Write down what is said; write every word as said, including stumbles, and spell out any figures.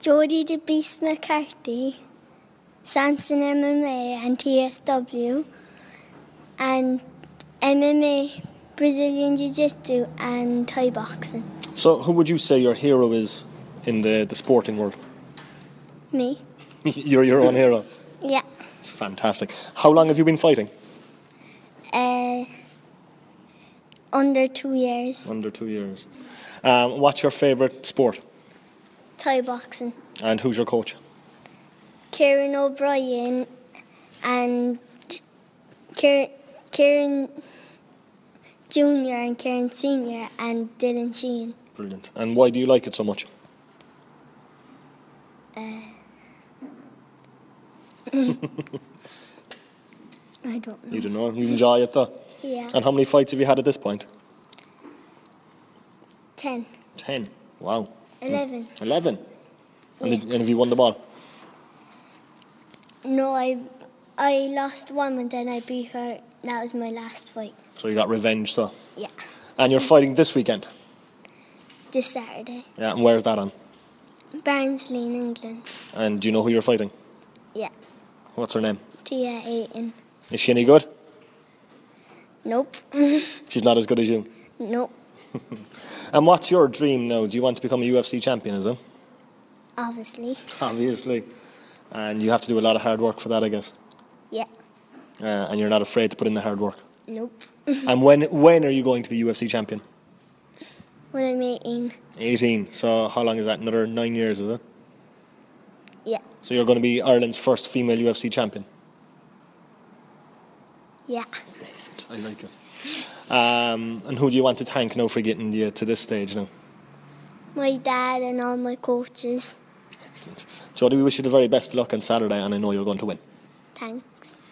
Jodie the Beast McCarthy, Samson M M A and T F W, and M M A, Brazilian Jiu-Jitsu and Thai boxing. So who would you say your hero is in the, the sporting world? Me. You're your own hero? Yeah. Fantastic. How long have you been fighting? Uh, under two years. Under two years. Um, what's your favourite sport? Thai boxing. And who's your coach? Kieran O'Brien and Kieran, Kieran Junior and Kieran Senior and Dylan Sheehan. Brilliant. And why do you like it so much? Uh, I don't know. You don't know. You enjoy it though? Yeah. And how many fights have you had at this point? Ten. Ten. Wow. Eleven. Eleven. And, Yeah. did, and have you won them all? No, I I lost one and then I beat her. That was my last fight. So you got revenge though? Yeah. And you're fighting this weekend? This Saturday. Yeah, and where's that on? Barnsley in England. And do you know who you're fighting? Yeah. What's her name? Tia Aiton. Is she any good? Nope. She's not as good as you. Nope. And what's your dream now? Do you want to become a U F C champion, is it? Obviously. Obviously. And you have to do a lot of hard work for that, I guess. Yeah. Uh, and you're not afraid to put in the hard work. Nope. And when when are you going to be U F C champion? When I'm eighteen. eighteen. So how long is that? Another nine years, is it? Yeah. So you're going to be Ireland's first female U F C champion? Yeah. Decent. I like it. Um, and who do you want to thank now for getting you to this stage now? My dad and all my coaches. Excellent. Jodie, we wish you the very best of luck on Saturday, and I know you're going to win. Thanks.